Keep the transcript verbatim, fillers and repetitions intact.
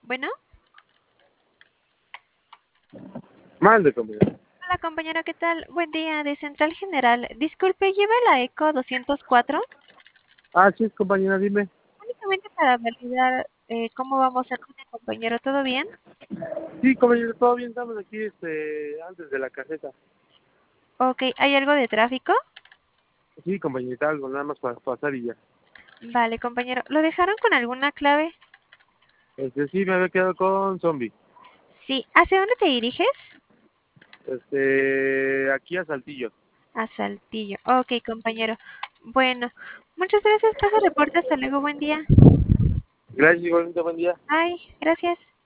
Bueno, Mande, compañero. hola compañero, ¿qué tal? Buen día, de Central General. Disculpe, ¿lleva la ECO doscientos cuatro? Ah, sí, compañera, dime. Únicamente para validar eh, cómo vamos a compañero, ¿todo bien? Sí, compañero, todo bien, estamos aquí este, antes de la caseta. Ok, ¿hay algo de tráfico? Sí, compañerita, algo nada más para pasar y ya. Vale, compañero. ¿Lo dejaron con alguna clave? Este, sí, me había quedado con zombie. Sí. ¿Hacia dónde te diriges? Este, aquí a Saltillo. A Saltillo. Ok, compañero. Bueno, muchas gracias. Paso reporte. Hasta luego. Buen día. Gracias, igualmente, buen día. Ay, gracias.